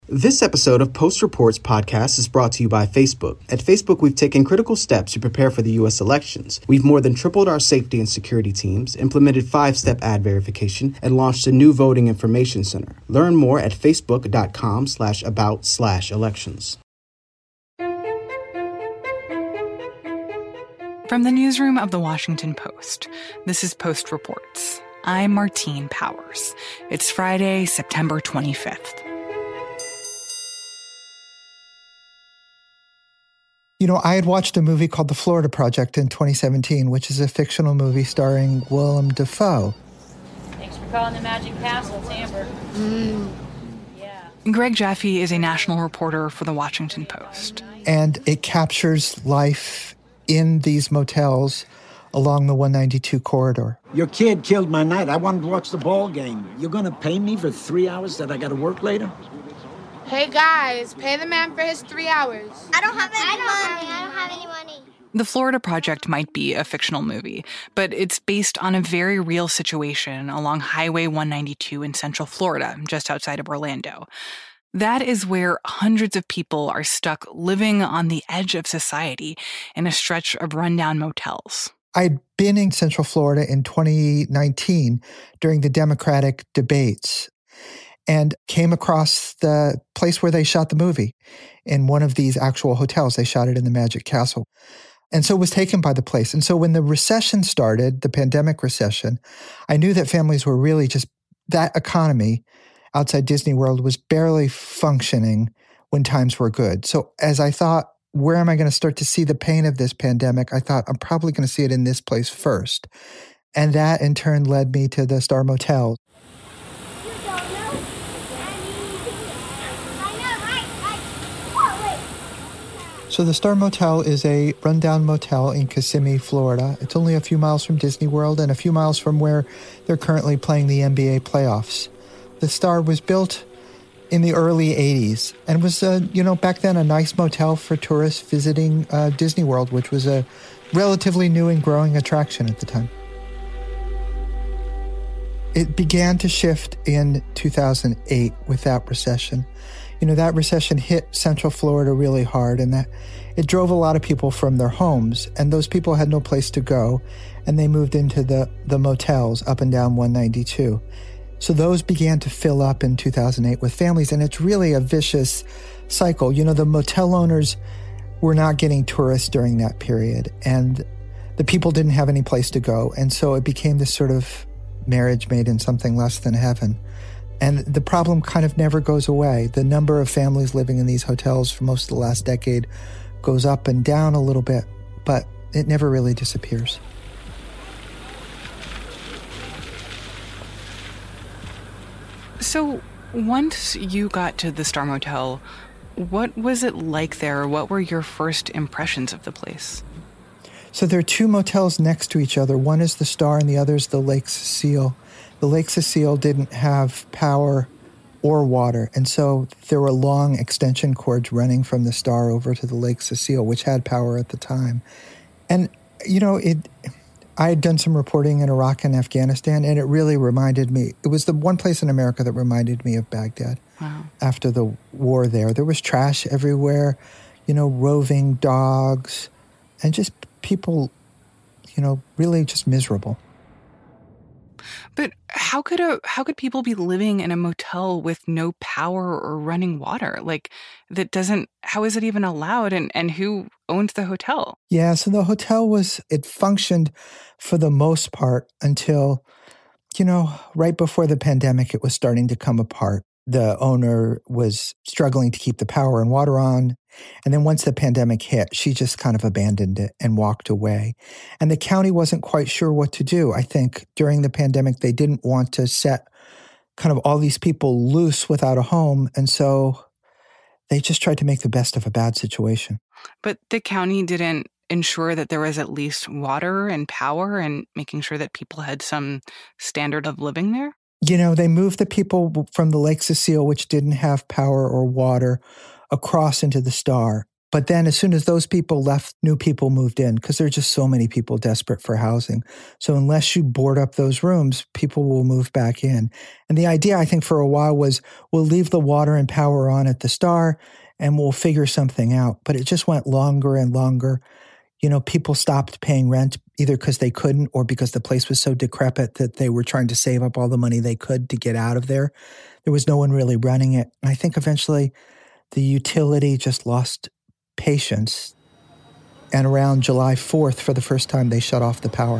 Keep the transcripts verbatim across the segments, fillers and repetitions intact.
This episode of Post Reports podcast is brought to you by Facebook. At Facebook, we've taken critical steps to prepare for the U S elections. We've more than tripled our safety and security teams, implemented five-step ad verification, and launched a new voting information center. Learn more at facebook.com slash about slash elections. From the newsroom of The Washington Post, this is Post Reports. I'm Martine Powers. It's Friday, September twenty-fifth. You know, I had watched a movie called The Florida Project in twenty seventeen, which is a fictional movie starring Willem Dafoe. Thanks for calling the Magic Castle, it's Amber. Mm. Yeah. Greg Jaffe is a national reporter for The Washington Post. And it captures life in these motels along the one ninety-two corridor. Your kid killed my night. I wanted to watch the ball game. You're going to pay me for three hours that I got to work later? Hey guys, pay the man for his three hours. I don't have any I don't money. Have, I don't have any money. The Florida Project might be a fictional movie, but it's based on a very real situation along Highway one ninety-two in Central Florida, just outside of Orlando. That is where hundreds of people are stuck living on the edge of society in a stretch of rundown motels. I'd been in Central Florida in twenty nineteen during the Democratic debates, and came across the place where they shot the movie in one of these actual hotels. They shot it in the Magic Castle. And so was taken by the place. And so when the recession started, the pandemic recession, I knew that families were really just, that economy outside Disney World was barely functioning when times were good. So as I thought, where am I going to start to see the pain of this pandemic? I thought, I'm probably going to see it in this place first. And that in turn led me to the Star Motel. So the Star Motel is a rundown motel in Kissimmee, Florida. It's only a few miles from Disney World and a few miles from where they're currently playing the N B A playoffs. The Star was built in the early eighties and was, uh, you know, back then a nice motel for tourists visiting uh, Disney World, which was a relatively new and growing attraction at the time. It began to shift in two thousand eight with that recession. You know, that recession hit Central Florida really hard, and that it drove a lot of people from their homes, and those people had no place to go, and they moved into the, the motels up and down one ninety-two. So those began to fill up in two thousand eight with families, and it's really a vicious cycle. You know, the motel owners were not getting tourists during that period, and the people didn't have any place to go, and so it became this sort of marriage made in something less than heaven. And the problem kind of never goes away. The number of families living in these hotels for most of the last decade goes up and down a little bit, but it never really disappears. So once you got to the Star Motel, what was it like there? What were your first impressions of the place? So there are two motels next to each other. One is the Star and the other is the Lake Cecile. The Lake Cecile didn't have power or water, and so there were long extension cords running from the Star over to the Lake Cecile, which had power at the time. And, you know, it. I had done some reporting in Iraq and Afghanistan, and it really reminded me, it was the one place in America that reminded me of Baghdad. Wow. After the war there. There was trash everywhere, you know, roving dogs, and just people, you know, really just miserable. But how could a how could people be living in a motel with no power or running water? Like, that doesn't, how is it even allowed? And, and who owns the hotel? Yeah, so the hotel was, it functioned for the most part until, you know, right before the pandemic, it was starting to come apart. The owner was struggling to keep the power and water on. And then once the pandemic hit, she just kind of abandoned it and walked away. And the county wasn't quite sure what to do. I think during the pandemic, they didn't want to set kind of all these people loose without a home. And so they just tried to make the best of a bad situation. But the county didn't ensure that there was at least water and power and making sure that people had some standard of living there? You know, they moved the people from the Lake Cecile, which didn't have power or water, across into the Star. But then as soon as those people left, new people moved in because there are just so many people desperate for housing. So unless you board up those rooms, people will move back in. And the idea, I think, for a while was we'll leave the water and power on at the Star and we'll figure something out. But it just went longer and longer. You know, people stopped paying rent either because they couldn't or because the place was so decrepit that they were trying to save up all the money they could to get out of there. There was no one really running it. And I think eventually the utility just lost patience. And around July fourth, for the first time, they shut off the power.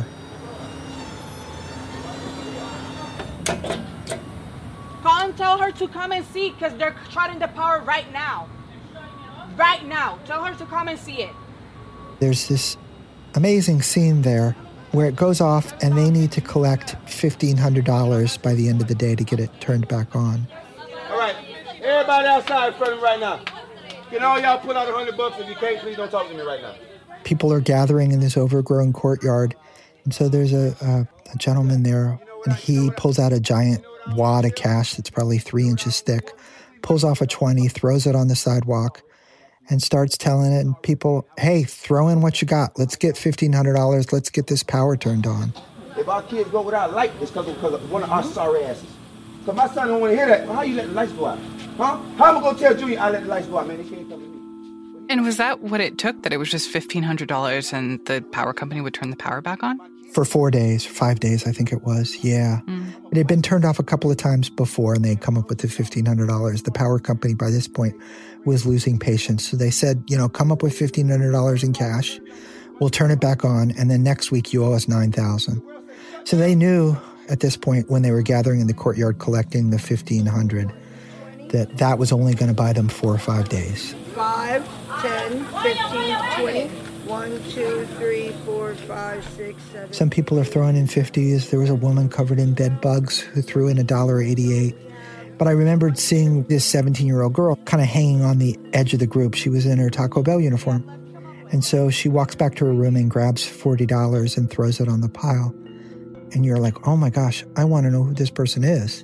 Call and tell her to come and see because they're shutting the power right now. Right now. Tell her to come and see it. There's this amazing scene there where it goes off and they need to collect fifteen hundred dollars by the end of the day to get it turned back on. All right, everybody outside in front of me right now. Can all y'all put out a hundred bucks? If you can't, please don't talk to me right now. People are gathering in this overgrown courtyard. And so there's a, a, a gentleman there and he pulls out a giant wad of cash that's probably three inches thick, pulls off a twenty, throws it on the sidewalk, and starts telling it, and people, hey, throw in what you got. Let's get fifteen hundred dollars. Let's get this power turned on. If our kids go without light, it's because of, of one of our sorry asses. Because my son don't want to hear that. Well, how you let the lights go out? Huh? How am I going to tell Junior I let the lights go out, man? They can't come to me. And was that what it took, that it was just fifteen hundred dollars and the power company would turn the power back on? For four days, five days, I think it was, yeah. Mm. It had been turned off a couple of times before, and they'd come up with the fifteen hundred dollars. The power company, by this point, was losing patience. So they said, you know, come up with fifteen hundred dollars in cash. We'll turn it back on, and then next week you owe us nine thousand dollars. So they knew at this point, when they were gathering in the courtyard collecting the fifteen hundred dollars, that that was only going to buy them four or five days. Five, ten, fifteen, twenty. One, two, three, four, five, six, seven. Some people are throwing in fifties. There was a woman covered in bed bugs who threw in one dollar eighty-eight. But I remembered seeing this seventeen-year-old girl kind of hanging on the edge of the group. She was in her Taco Bell uniform. And so she walks back to her room and grabs forty dollars and throws it on the pile. And you're like, oh my gosh, I want to know who this person is.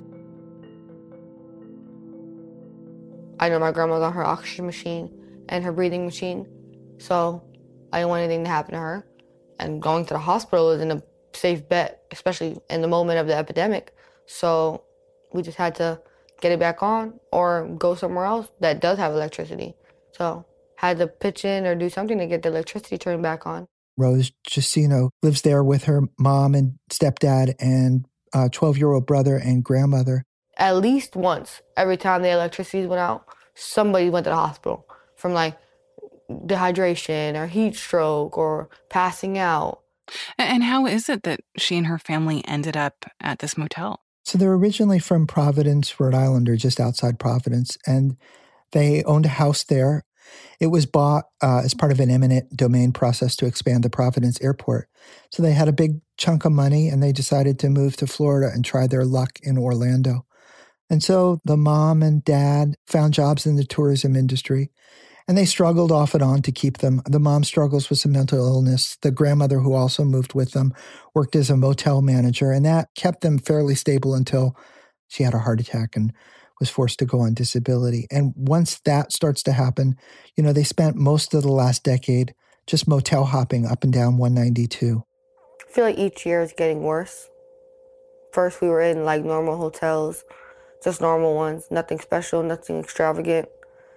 I know my grandma got her oxygen machine and her breathing machine. So I didn't want anything to happen to her. And going to the hospital isn't a safe bet, especially in the moment of the epidemic. So we just had to get it back on or go somewhere else that does have electricity. So had to pitch in or do something to get the electricity turned back on. Rose Justino lives there with her mom and stepdad and a twelve-year-old brother and grandmother. At least once, every time the electricity went out, somebody went to the hospital from like dehydration or heat stroke or passing out. And how is it that she and her family ended up at this motel? So they're originally from Providence, Rhode Island, or just outside Providence, and they owned a house there. It was bought uh, as part of an eminent domain process to expand the Providence airport. So they had a big chunk of money, and they decided to move to Florida and try their luck in Orlando. And so the mom and dad found jobs in the tourism industry, and they struggled off and on to keep them. The mom struggles with some mental illness. The grandmother, who also moved with them, worked as a motel manager, and that kept them fairly stable until she had a heart attack and was forced to go on disability. And once that starts to happen, you know, they spent most of the last decade just motel hopping up and down one ninety-two. I feel like each year is getting worse. First, we were in like normal hotels, just normal ones, nothing special, nothing extravagant.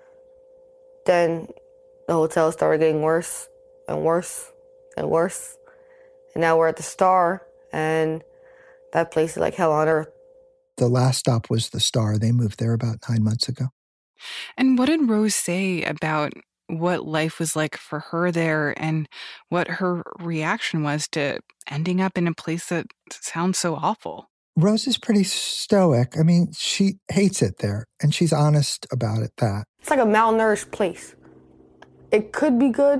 Then the hotel started getting worse and worse and worse. And now we're at the Star, and that place is like hell on earth. The last stop was the Star. They moved there about nine months ago. And what did Rose say about what life was like for her there and what her reaction was to ending up in a place that sounds so awful? Rose is pretty stoic. I mean, she hates it there, and she's honest about it, that. It's like a malnourished place. It could be good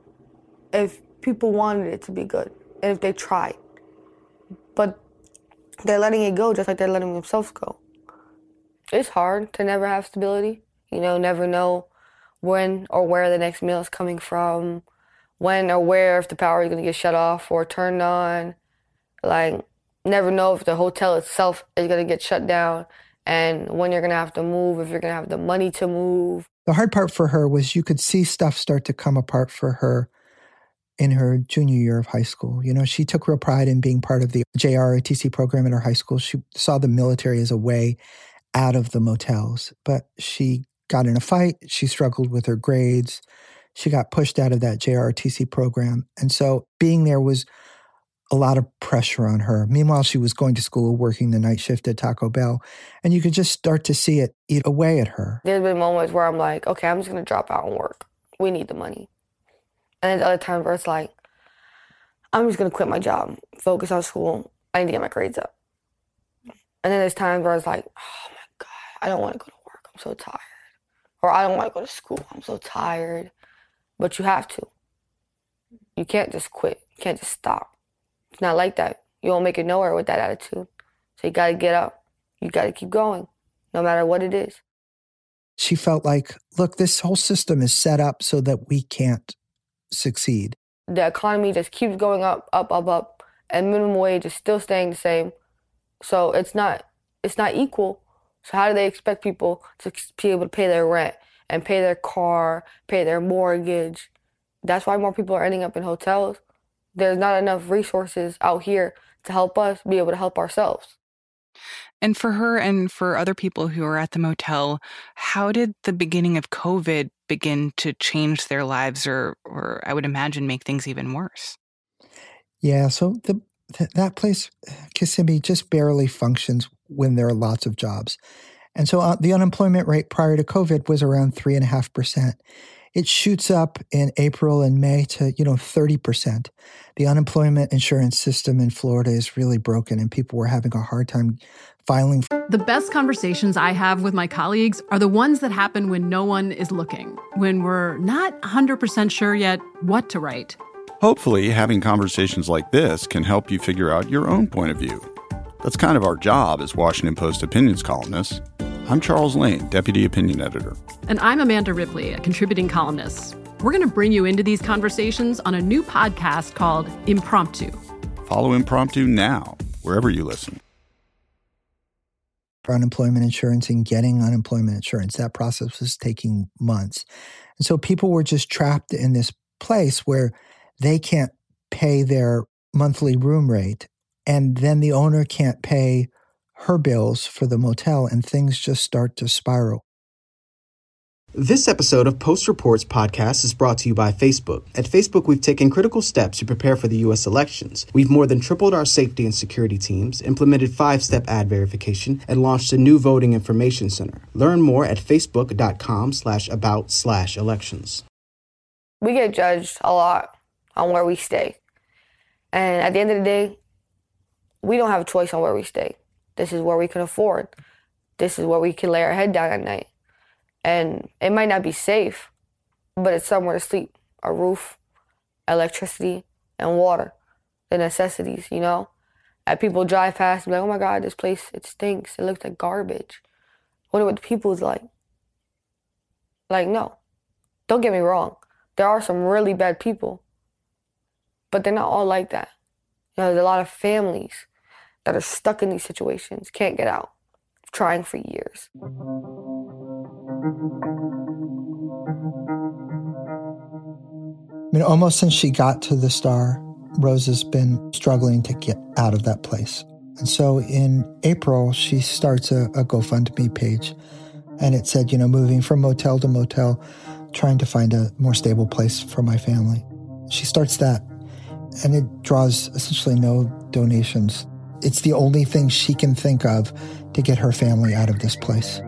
if people wanted it to be good and if they tried. But they're letting it go just like they're letting themselves go. It's hard to never have stability. You know, never know when or where the next meal is coming from, when or where if the power is going to get shut off or turned on. Like, never know if the hotel itself is going to get shut down and when you're going to have to move, if you're going to have the money to move. The hard part for her was you could see stuff start to come apart for her in her junior year of high school. You know, she took real pride in being part of the J R O T C program at her high school. She saw the military as a way out of the motels, but she got in a fight. She struggled with her grades. She got pushed out of that J R O T C program. And so being there was a lot of pressure on her. Meanwhile, she was going to school, working the night shift at Taco Bell, and you could just start to see it eat away at her. There's been moments where I'm like, okay, I'm just going to drop out and work. We need the money. And then other times where it's like, I'm just going to quit my job, focus on school. I need to get my grades up. And then there's times where it's like, oh my God, I don't want to go to work. I'm so tired. Or I don't want to go to school. I'm so tired. But you have to. You can't just quit. You can't just stop. It's not like that. You won't make it nowhere with that attitude. So you got to get up. You got to keep going, no matter what it is. She felt like, look, this whole system is set up so that we can't succeed. The economy just keeps going up, up, up, up, and minimum wage is still staying the same. So it's not, it's not equal. So how do they expect people to be able to pay their rent and pay their car, pay their mortgage? That's why more people are ending up in hotels. There's not enough resources out here to help us be able to help ourselves. And for her and for other people who are at the motel, how did the beginning of COVID begin to change their lives or, or I would imagine, make things even worse? Yeah, so the, th- that place, Kissimmee, just barely functions when there are lots of jobs. And so uh, the unemployment rate prior to COVID was around three point five percent. It shoots up in April and May to, you know, thirty percent. The unemployment insurance system in Florida is really broken, and people were having a hard time filing. The best conversations I have with my colleagues are the ones that happen when no one is looking, when we're not one hundred percent sure yet what to write. Hopefully, having conversations like this can help you figure out your own point of view. That's kind of our job as Washington Post opinions columnists. I'm Charles Lane, Deputy Opinion Editor. And I'm Amanda Ripley, a contributing columnist. We're going to bring you into these conversations on a new podcast called Impromptu. Follow Impromptu now, wherever you listen. For unemployment insurance and getting unemployment insurance, that process was taking months. And so people were just trapped in this place where they can't pay their monthly room rate, and then the owner can't pay her bills for the motel, and things just start to spiral. This episode of Post Reports podcast is brought to you by Facebook. At Facebook, we've taken critical steps to prepare for the U S elections. We've more than tripled our safety and security teams, implemented five-step ad verification, and launched a new voting information center. Learn more at facebook.com slash about slash elections. We get judged a lot on where we stay. And at the end of the day, we don't have a choice on where we stay. This is where we can afford. This is where we can lay our head down at night. And it might not be safe, but it's somewhere to sleep. A roof, electricity, and water. The necessities, you know? And people drive past and be like, oh my God, this place, it stinks. It looks like garbage. I wonder what the people is like. Like, no. Don't get me wrong. There are some really bad people. But they're not all like that. You know, there's a lot of families that are stuck in these situations, can't get out, trying for years. I mean, almost since she got to the Star, Rose has been struggling to get out of that place. And so in April, she starts a, a GoFundMe page. And it said, you know, moving from motel to motel, trying to find a more stable place for my family. She starts that, and it draws essentially no donations. It's the only thing she can think of to get her family out of this place.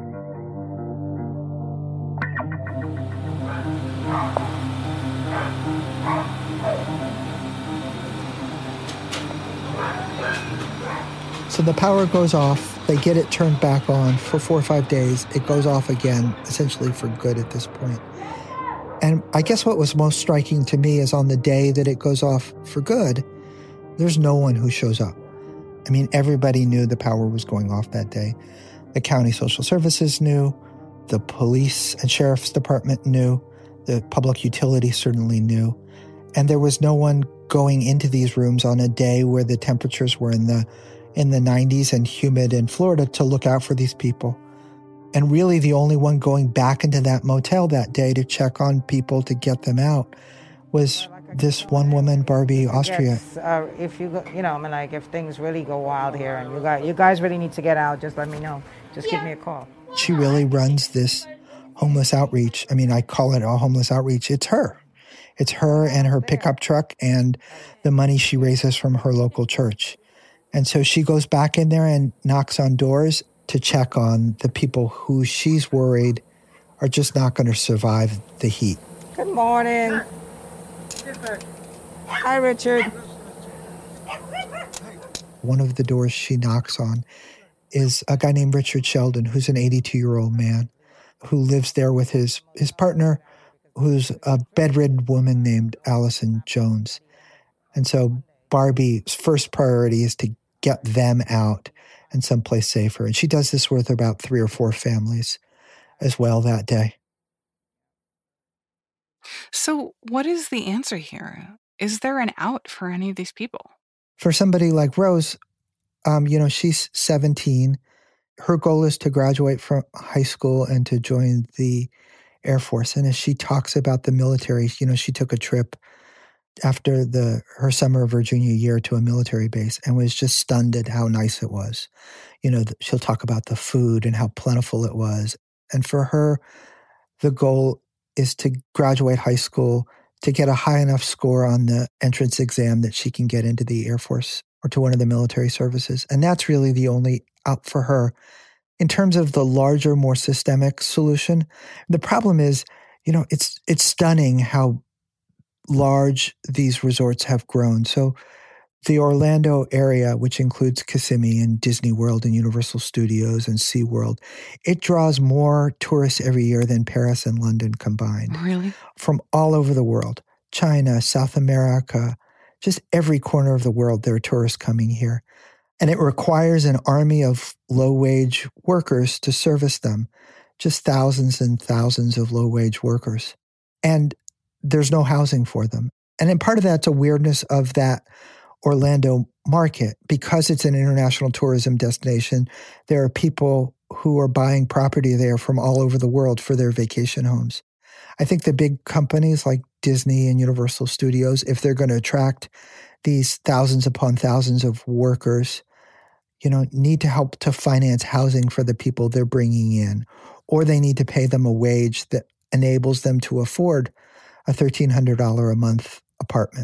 So the power goes off. They get it turned back on for four or five days. It goes off again, essentially for good at this point. And I guess what was most striking to me is on the day that it goes off for good, there's no one who shows up. I mean, everybody knew the power was going off that day. The county social services knew, the police and sheriff's department knew, the public utility certainly knew. And there was no one going into these rooms on a day where the temperatures were in the in the nineties and humid in Florida to look out for these people. And really the only one going back into that motel that day to check on people to get them out was this one woman, Barbie Austria. Yes, uh, if you, go, you know, I mean, like if things really go wild here and you guys, you guys really need to get out, just let me know. Just give me a call. She really runs this homeless outreach. I mean, I call it a homeless outreach. It's her. It's her and her pickup truck and the money she raises from her local church. And so she goes back in there and knocks on doors to check on the people who she's worried are just not going to survive the heat. Good morning. Hi, Richard. One of the doors she knocks on is a guy named Richard Sheldon, who's an eighty-two-year-old man who lives there with his, his partner, who's a bedridden woman named Allison Jones. And so Barbie's first priority is to get them out and someplace safer. And she does this with about three or four families as well that day. So what is the answer here? Is there an out for any of these people? For somebody like Rose, um, you know, she's seventeen. Her goal is to graduate from high school and to join the Air Force. And as she talks about the military, you know, she took a trip after the her summer of her junior year to a military base and was just stunned at how nice it was. You know, she'll talk about the food and how plentiful it was. And for her, the goal is to graduate high school, to get a high enough score on the entrance exam that she can get into the Air Force or to one of the military services. And that's really the only out for her. In terms of the larger, more systemic solution, the problem is, you know, it's it's stunning how large these resorts have grown. So the Orlando area, which includes Kissimmee and Disney World and Universal Studios and SeaWorld, it draws more tourists every year than Paris and London combined. Really? From all over the world. China, South America, just every corner of the world, there are tourists coming here. And it requires an army of low-wage workers to service them, just thousands and thousands of low-wage workers. And there's no housing for them. And then part of that's a weirdness of that Orlando market. Because it's an international tourism destination, there are people who are buying property there from all over the world for their vacation homes. I think the big companies like Disney and Universal Studios, if they're going to attract these thousands upon thousands of workers, you know, need to help to finance housing for the people they're bringing in, or they need to pay them a wage that enables them to afford a thirteen hundred dollars a month apartment.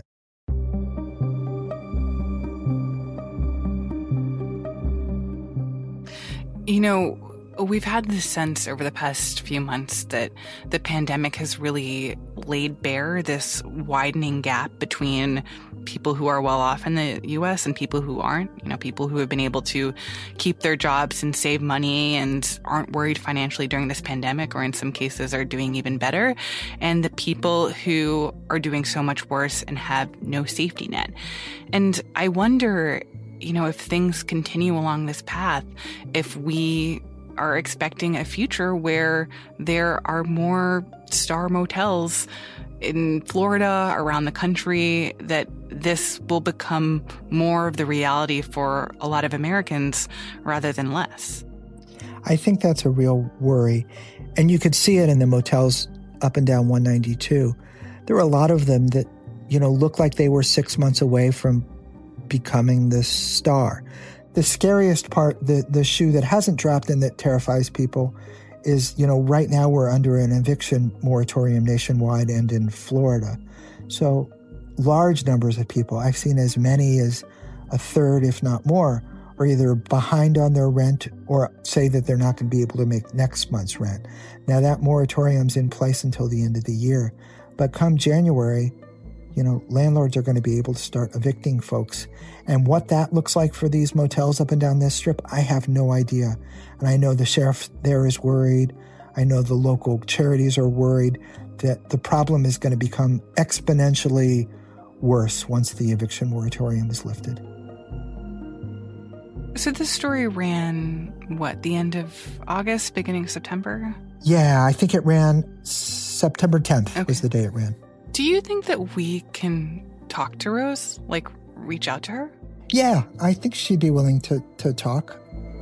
You know, we've had this sense over the past few months that the pandemic has really laid bare this widening gap between people who are well off in the U S and people who aren't. You know, people who have been able to keep their jobs and save money and aren't worried financially during this pandemic, or in some cases are doing even better, and the people who are doing so much worse and have no safety net. And I wonder, you know, if things continue along this path, if we are expecting a future where there are more star motels in Florida, around the country, that this will become more of the reality for a lot of Americans rather than less. I think that's a real worry. And you could see it in the motels up and down one ninety-two. There were a lot of them that, you know, looked like they were six months away from becoming this star. The scariest part, the, the shoe that hasn't dropped and that terrifies people is, you know, right now we're under an eviction moratorium nationwide and in Florida. So large numbers of people, I've seen as many as a third, if not more, are either behind on their rent or say that they're not going to be able to make next month's rent. Now that moratorium's in place until the end of the year. But come January, you know, landlords are going to be able to start evicting folks. And what that looks like for these motels up and down this strip, I have no idea. And I know the sheriff there is worried. I know the local charities are worried that the problem is going to become exponentially worse once the eviction moratorium is lifted. So this story ran, what, the end of August, beginning of September? Yeah, I think it ran September tenth okay. was the day it ran. Do you think that we can talk to Rose? Like, reach out to her? Yeah, I think she'd be willing to, to talk.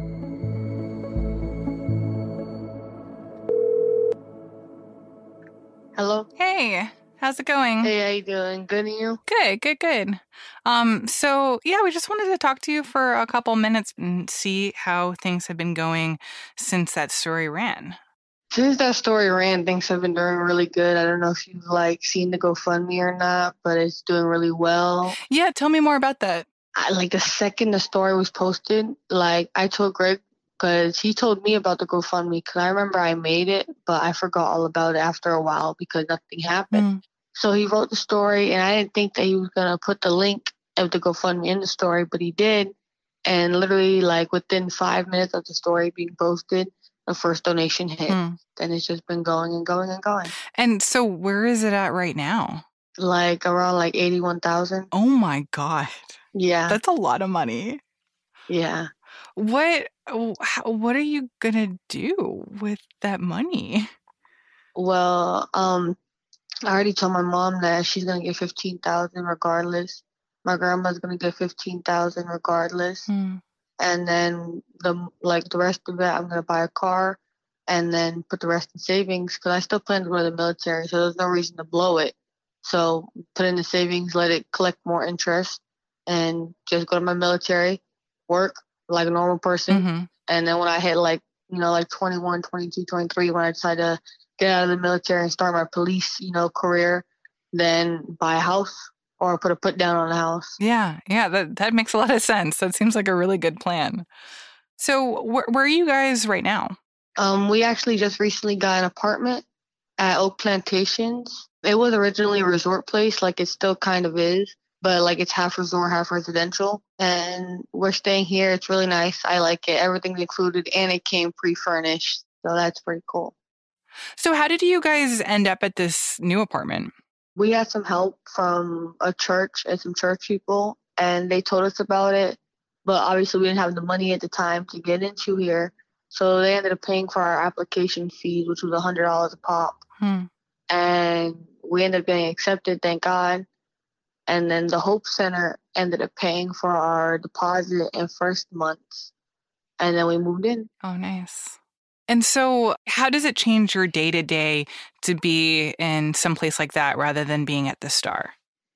Hello? Hey, how's it going? Hey, how you doing? Good, and you? Good, good, good. Um, so yeah, we just wanted to talk to you for a couple minutes and see how things have been going since that story ran. Since that story ran, things have been doing really good. I don't know if you've, like, seen the GoFundMe or not, but it's doing really well. Yeah, tell me more about that. I, like, the second the story was posted, like, I told Greg, because he told me about the GoFundMe, because I remember I made it, but I forgot all about it after a while because nothing happened. Mm. So he wrote the story, and I didn't think that he was going to put the link of the GoFundMe in the story, but he did. And literally, like, within five minutes of the story being posted, the first donation hit. Mm. And it's just been going and going and going. And so where is it at right now? Like, around, like, eighty-one thousand. Oh, my God. Yeah. That's a lot of money. Yeah. What what are you going to do with that money? Well, um, I already told my mom that she's going to get fifteen thousand regardless. My grandma's going to get fifteen thousand regardless. Hmm. And then the like the rest of it, I'm going to buy a car and then put the rest in savings because I still plan to go to the military, so there's no reason to blow it. So put in the savings, let it collect more interest, and just go to my military, work like a normal person. Mm-hmm. And then when I hit like, you know, like twenty-one, twenty-two, twenty-three, when I decide to get out of the military and start my police, you know, career, then buy a house or put a put down on a house. Yeah, yeah, that, that makes a lot of sense. That seems like a really good plan. So wh- where are you guys right now? Um, we actually just recently got an apartment at Oak Plantations. It was originally a resort place, like it still kind of is, but like it's half resort, half residential. And we're staying here. It's really nice. I like it. Everything's included, and it came pre-furnished, so that's pretty cool. So how did you guys end up at this new apartment? We had some help from a church and some church people, and they told us about it. But obviously, we didn't have the money at the time to get into here. So they ended up paying for our application fees, which was one hundred dollars a pop. Hmm. And we ended up getting accepted, thank God. And then the Hope Center ended up paying for our deposit and first months. And then we moved in. Oh, nice. And so how does it change your day-to-day to be in some place like that rather than being at the Star?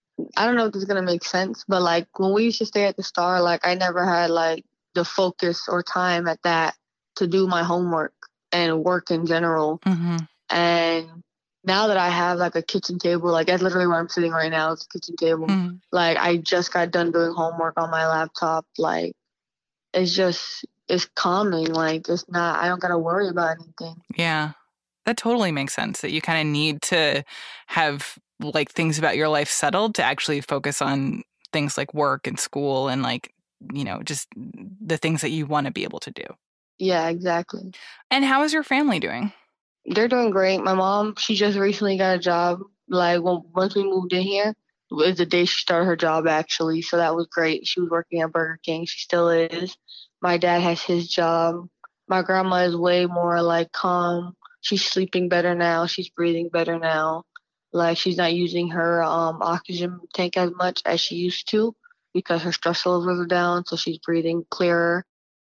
I don't know if this is going to make sense, but like when we used to stay at the Star, like I never had like the focus or time at that to do my homework and work in general. Mm-hmm. And now that I have like a kitchen table, like that's literally where I'm sitting right now, it's a kitchen table. Mm-hmm. Like I just got done doing homework on my laptop. Like it's just, it's calming. Like it's not, I don't got to worry about anything. Yeah, that totally makes sense that you kind of need to have like things about your life settled to actually focus on things like work and school and like, you know, just the things that you want to be able to do. Yeah, exactly. And how is your family doing? They're doing great. My mom, she just recently got a job. Like when, once we moved in here, it was the day she started her job actually. So that was great. She was working at Burger King. She still is. My dad has his job. My grandma is way more like calm. She's sleeping better now. She's breathing better now. Like she's not using her um, oxygen tank as much as she used to because her stress levels are down. So she's breathing clearer.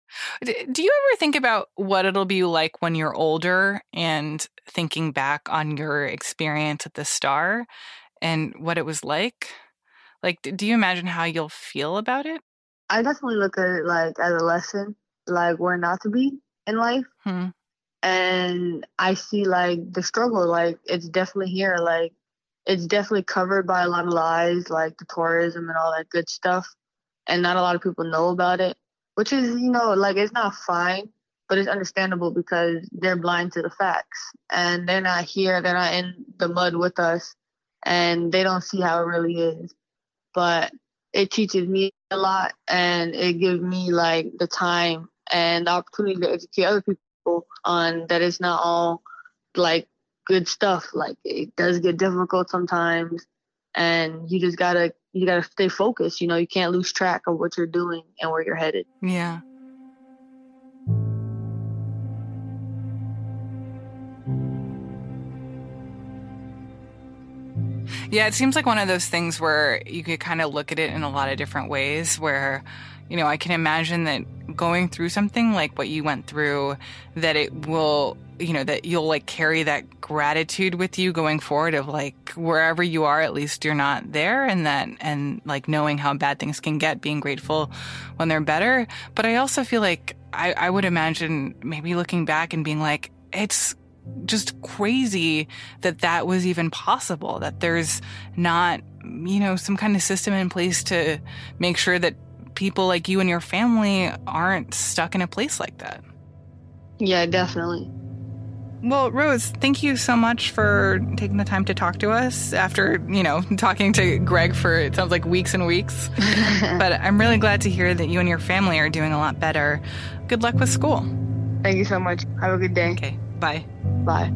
Do you ever think about what it'll be like when you're older and thinking back on your experience at the Star and what it was like? Like, do you imagine how you'll feel about it? I definitely look at it like as a lesson, like where not to be in life. Hmm. And I see like the struggle, like it's definitely here. Like it's definitely covered by a lot of lies, like the tourism and all that good stuff. And not a lot of people know about it. Which is, you know, like, it's not fine, but it's understandable because they're blind to the facts. And they're not here, they're not in the mud with us, and they don't see how it really is. But it teaches me a lot, and it gives me, like, the time and the opportunity to educate other people on that it's not all, like, good stuff. Like, it does get difficult sometimes, and you just gotta you gotta stay focused. You know, you can't lose track of what you're doing and where you're headed. Yeah. Yeah, it seems like one of those things where you could kind of look at it in a lot of different ways where, you know, I can imagine that going through something like what you went through, that it will, you know, that you'll like carry that gratitude with you going forward of like wherever you are, at least you're not there, and that, and like knowing how bad things can get, being grateful when they're better. But I also feel like I, I would imagine maybe looking back and being like, it's just crazy that that was even possible, that there's not, you know, some kind of system in place to make sure that people like you and your family aren't stuck in a place like that. Yeah, definitely. Well, Rose, thank you so much for taking the time to talk to us after, you know, talking to Greg for, it sounds like weeks and weeks. But I'm really glad to hear that you and your family are doing a lot better. Good luck with school. Thank you so much. Have a good day. Okay, bye. Bye.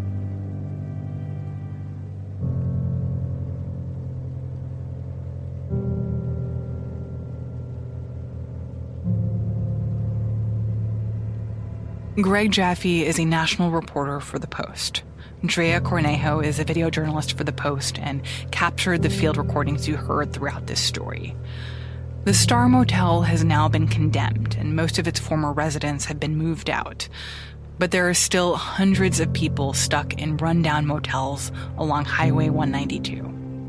Greg Jaffe is a national reporter for The Post. Drea Cornejo is a video journalist for The Post and captured the field recordings you heard throughout this story. The Star Motel has now been condemned, and most of its former residents have been moved out. But there are still hundreds of people stuck in rundown motels along Highway one ninety-two.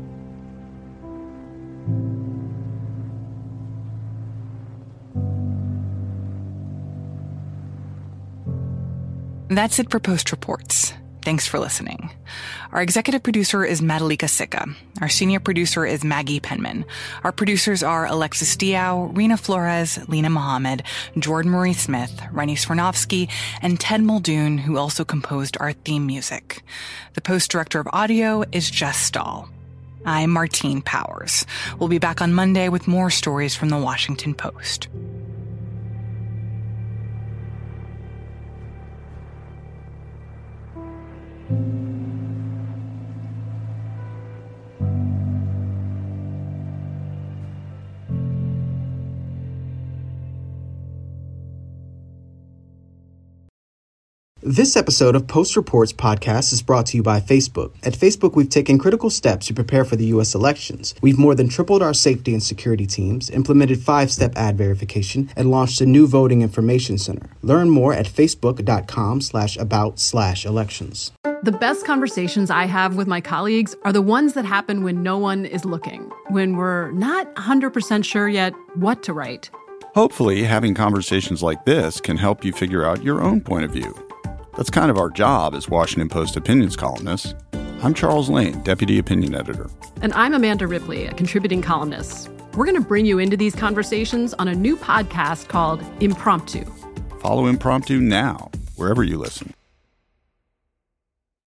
That's it for Post Reports. Thanks for listening. Our executive producer is Madalika Sikka. Our senior producer is Maggie Penman. Our producers are Alexis Diao, Rena Flores, Lena Mohammed, Jordan Marie Smith, Rennie Swernovsky, and Ted Muldoon, who also composed our theme music. The Post director of audio is Jess Stahl. I'm Martine Powers. We'll be back on Monday with more stories from the Washington Post. This episode of Post Reports podcast is brought to you by Facebook. At Facebook, we've taken critical steps to prepare for the U S elections. We've more than tripled our safety and security teams, implemented five-step ad verification, and launched a new voting information center. Learn more at facebook.com slash about slash elections. The best conversations I have with my colleagues are the ones that happen when no one is looking, when we're not one hundred percent sure yet what to write. Hopefully, having conversations like this can help you figure out your own point of view. That's kind of our job as Washington Post opinions columnists. I'm Charles Lane, Deputy Opinion Editor. And I'm Amanda Ripley, a contributing columnist. We're going to bring you into these conversations on a new podcast called Impromptu. Follow Impromptu now, wherever you listen.